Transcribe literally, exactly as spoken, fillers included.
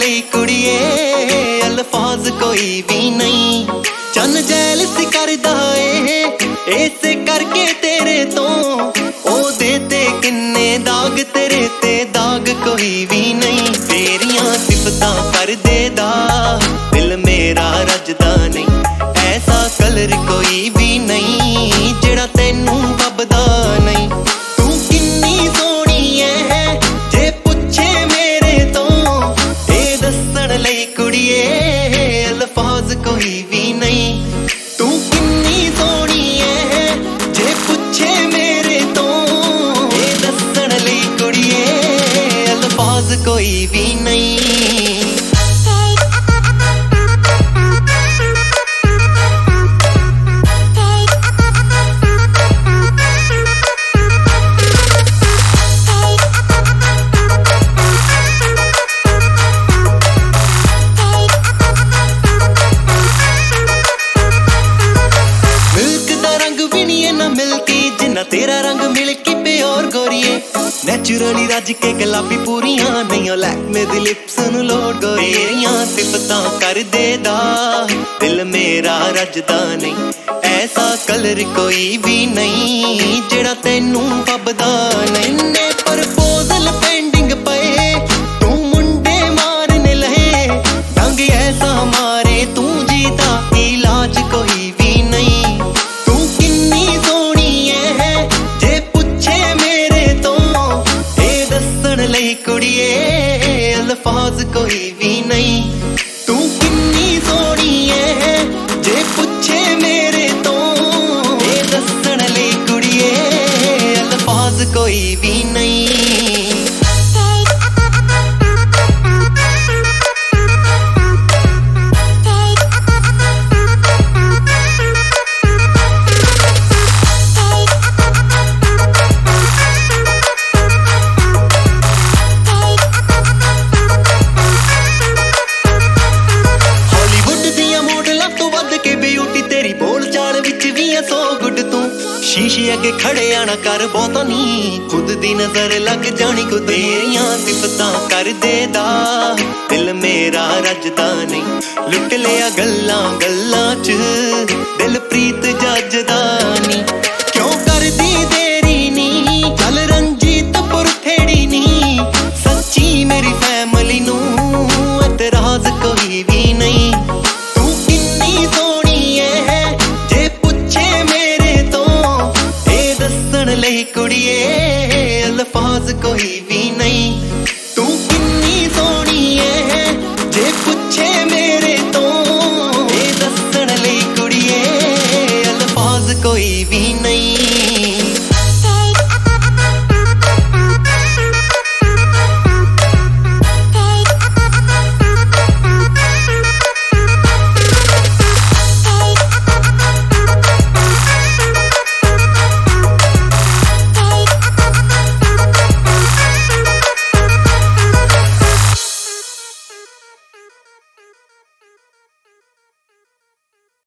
ਲਈ ਕੁੜੀਏ ਅਲਫਾਜ਼ ਕੋਈ ਵੀ ਨਹੀਂ। ਚੰਨ ਜੈਲਸ ਕਰਦਾ ਏ ਇਸੇ ਕਰਕੇ ਤੇਰੇ ਤੋਂ, ਉਹਦੇ ਤੇ ਕਿੰਨੇ ਦਾਗ ਤੇਰੇ ਤੇ ਦਾਗ ਕੋਈ ਵੀ ਨਹੀਂ। ਤੇਰੀਆਂ ਸਿਫਤਾਂ ਕਰਦੇ ਦਾ ਦਿਲ ਮੇਰਾ ਰੱਜਦਾ ਨਹੀਂ, ਐਸਾ ਕਲਰ ਕੋਈ ਵੀ ਨਹੀਂ ਜਿਹੜਾ ਤੈਨੂੰ ਲੱਭਦਾ ਨਹੀਂ। ਤੂੰ ਕਿੰਨੀ ਸੋਹਣੀ ਐ ਜੇ ਪੁੱਛੇ ਮੇਰੇ ਤੋਂ, ਇਹ ਦੱਸਣ ਲਈ ਕੁੜੀਏ ਅਲਫਾਜ਼ ਕੋਈ ਵੀ ਨਹੀਂ। ਤੂੰ ਕਿੰਨੀ ਸੋਹਣੀ ਐ ਜੇ ਪੁੱਛੇ ਮੇਰੇ ਤੋਂ, ਇਹ ਦੱਸਣ ਲਈ ਕੁੜੀਏ ਅਲਫਾਜ਼ ਕੋਈ ਵੀ ਨਹੀਂ। तेरा रंग मिलकी प्योर गोरिए नैचुरली रज के गुलाबी पूरियां नहीं लैक्मे दी लिप्स नूं लोड गोरी। तेरियां सिफतां कर दे दा दिल मेरा रजदा नहीं, ऐसा कलर कोई भी नहीं जेड़ा तैनूं फबदा नहीं। ने प्रपोजल पेंडिंग पे तू मुंडे मारने लहे, ढंग ऐसा मारे तू जीता इलाज कोई भी नहीं। कुड़िए अल्फाज कोई भी नहीं। तू किन्नी सोहनी है जे पुछे मेरे तो, ये दस्सण लई कुड़िए अल्फाज कोई भी नहीं। शीशे अगे खड़े आना कर बहुता नी, खुद दी नजर लग जानी को। तेरियां सिफतां कर दे दा दिल मेरा रजदा नहीं, लुट लिया गल्लां गल्लां च दिल प्रीत जजदा नी। क्यों कर दी देरी नी चल रंजीत पुरथेड़ी नी, सच्ची मेरी फैमिली नू एतराज कोई भी नहीं। तू किन्नी सोहनी है जे पुछे मेरे तो, लई कुड़िए अल्फाज कोई भी नहीं।